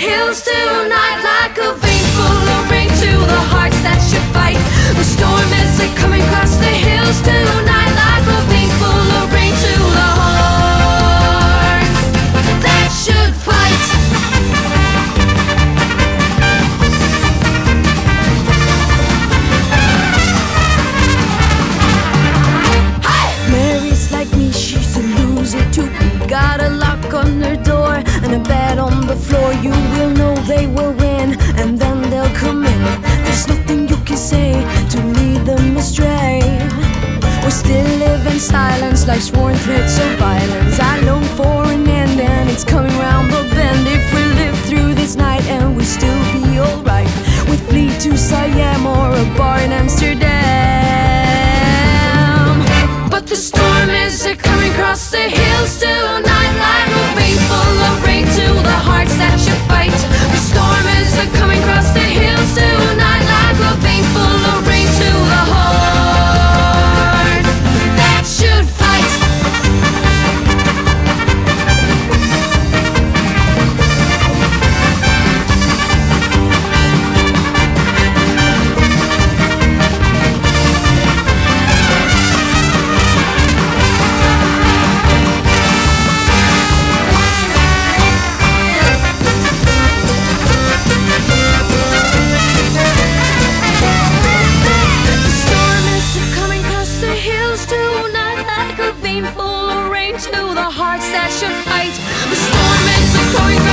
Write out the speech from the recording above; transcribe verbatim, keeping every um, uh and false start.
hills tonight, like a vein full of rain to the hearts that should fight. The storm is a coming across the hills tonight, like a vein full of rain to the hearts that should fight. Hey! Mary's like me, she's a loser too. Got a lock on her door and a bed on the floor. You will know they will win, and then they'll come in. There's nothing you can say to lead them astray. We still live in silence, like sworn threats of violence. I long for an end, and it's coming round the bend. If we live through this night, and we still be alright, we'd flee to Siam or a bar in Amsterdam. But the storm is a coming across the hills tonight, like a vein full of rain to the hearts that should fight. The storm is a coming across the hills tonight, like a vein full of rain to the hearts that should fight. Full of rain to the hearts that should fight. The storm is a pouring.